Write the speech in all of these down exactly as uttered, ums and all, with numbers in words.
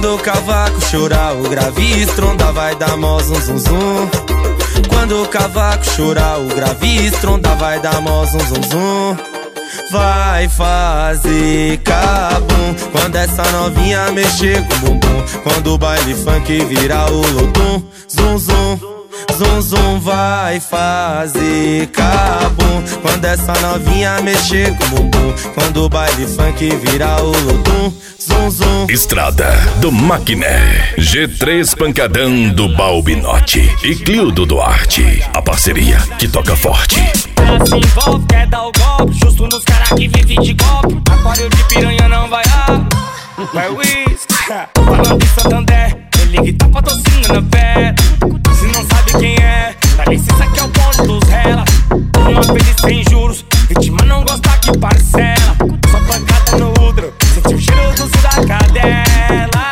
Quando o cavaco chorar, o grave estronda, vai dar mó zum zum zum. Quando o cavaco chorar, o grave estronda, vai dar mó zum zum zum. Vai fazer cabum quando essa novinha mexer com o bumbum. Quando o baile funk virar o lodum, zum zum, zum zum. Vai fazer cabum quando essa novinha mexer com o bumbum. Quando o baile funk virar o lodum, zum zum. Estrada do Maquiné, G três Pancadão do Balbinote e Cliudo Duarte, a parceria que toca forte. Ela se envolve, quer dar o golpe, justo nos caras que vivem de golpe. Aquário de piranha não vai água, vai whisky. Falando de Santander, ele que tá patrocinando a fé. Se não sabe quem é, dá licença que é o bonde dos rela. Uma vez sem juros, vítima não gosta que parcela. Só pancada no útero, sentiu o cheiro do cio da cadela.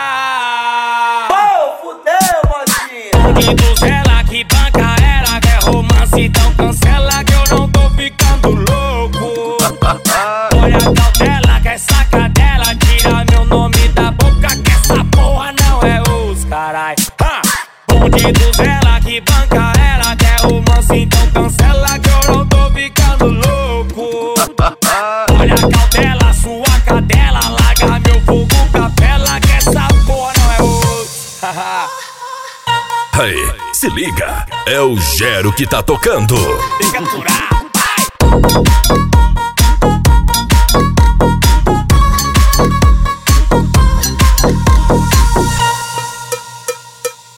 Oh, fudeu, mocinha. Bonde dos rela que banca ela, quer romance, então cancela que eu não tô ficando louco. Olha a cautela, que essa cadela tira meu nome da boca, que essa porra não é os carai. Ha! Bonde dos rela que banca ela, quer romance, então cancela que eu não tô ficando louco. Olha a cautela, sua cadela, larga meu fogo capela, que essa porra não é os. Aí, se liga, é o Gero que tá tocando. Tem que aturar, vai!